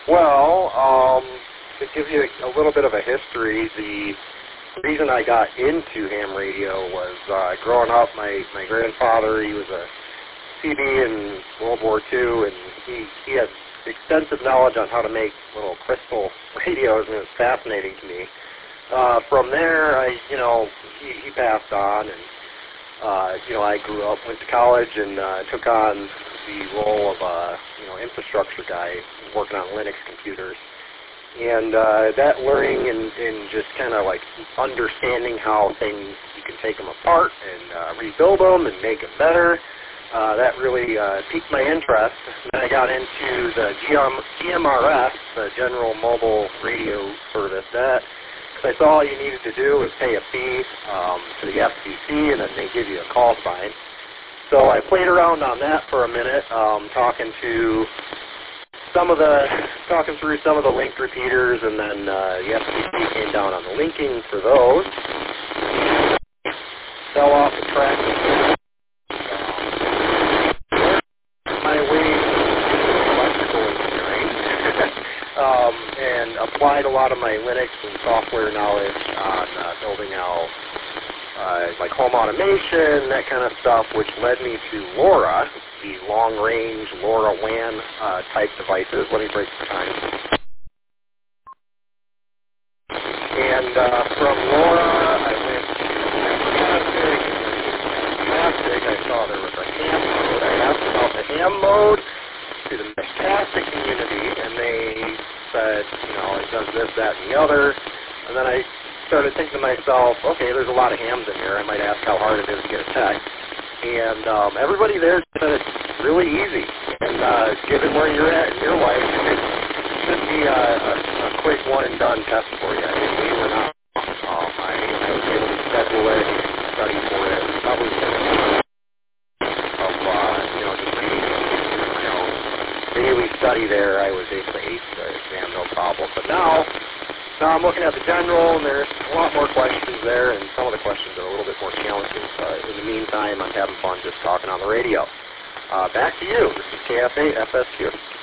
Well, to give you a little bit of a history, the reason I got into ham radio was growing up, my grandfather, he was a CB in World War II, and he had extensive knowledge on how to make little crystal radios, and it was fascinating to me. From there, he passed on, and I grew up, went to college, and took on the role of infrastructure guy working on Linux computers. And that learning and just kind of like understanding how things, you can take them apart and rebuild them and make them better, that really piqued my interest. Then I got into the GMRS, the General Mobile Radio Service. Because I saw all you needed to do was pay a fee to the FCC, and then they give you a call sign. So I played around on that for a minute, talking through some of the linked repeaters, and then the FCC came down on the linking for those. Fell off the track. My way into electrical engineering, and applied a lot of my Linux and software knowledge on building out like home automation, that kind of stuff, which led me to LoRa, the long-range LoRaWAN type devices. Let me break the time. And from LoRa, I went to Fantastic. I saw there was a ham mode. I asked about the ham mode to the Fantastic community, and they said, it does this, that, and the other. And then I started thinking to myself, okay, there's a lot of hams in here. I might ask how hard it is to get a tech. And everybody there said it's really easy. And given where you're at in your life, it should be a quick one-and-done test for you. We were not. I was able to schedule it, study for it, probably of just reading my own daily study there. I was able to ace the exam, no problem. But now I'm looking at the general, and there's a lot more questions there, and some of the questions are a little bit more challenging. But in the meantime, I'm having fun just talking on the radio. Back to you. This is KFA FSQ.